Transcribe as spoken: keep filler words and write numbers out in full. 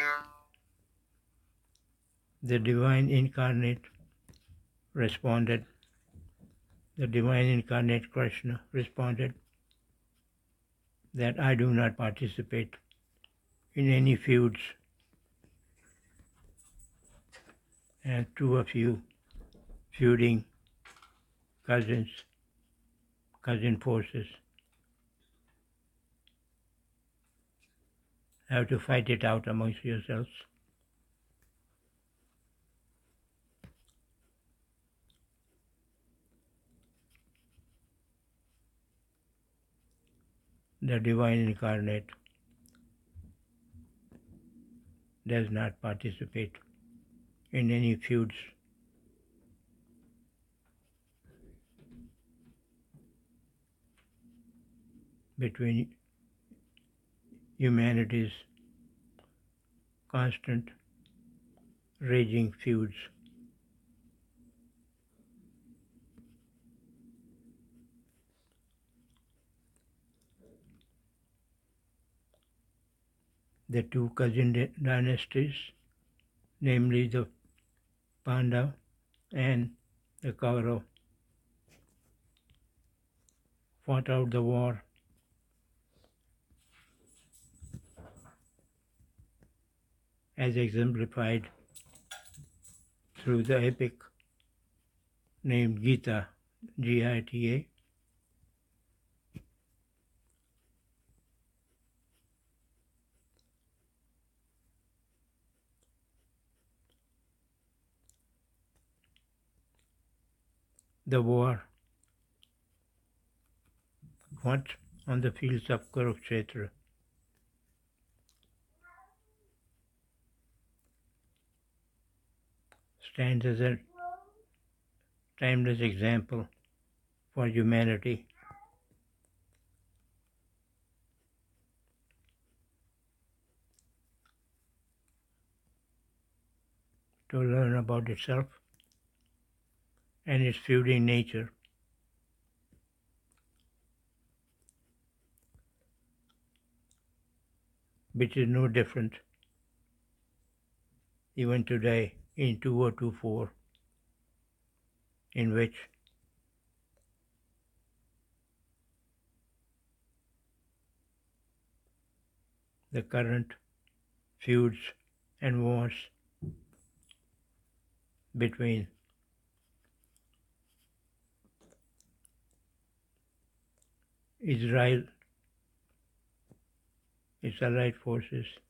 The divine incarnate responded, the divine incarnate Krishna responded that I do not participate in any feuds, and two of you feuding cousins, cousin forces, have to fight it out amongst yourselves. The divine incarnate does not participate in any feuds. Between humanity's constant raging feuds. The two cousin dynasties, namely the Pandava and the Kaurav, fought out the war as exemplified through the epic named Gita, G I T A. The war fought on the fields of Kurukshetra. Stands as a timeless example for humanity to learn about itself and its feuding nature. Which is no different even today in two thousand twenty-four, in which the current feuds and wars between Israel, its allied forces,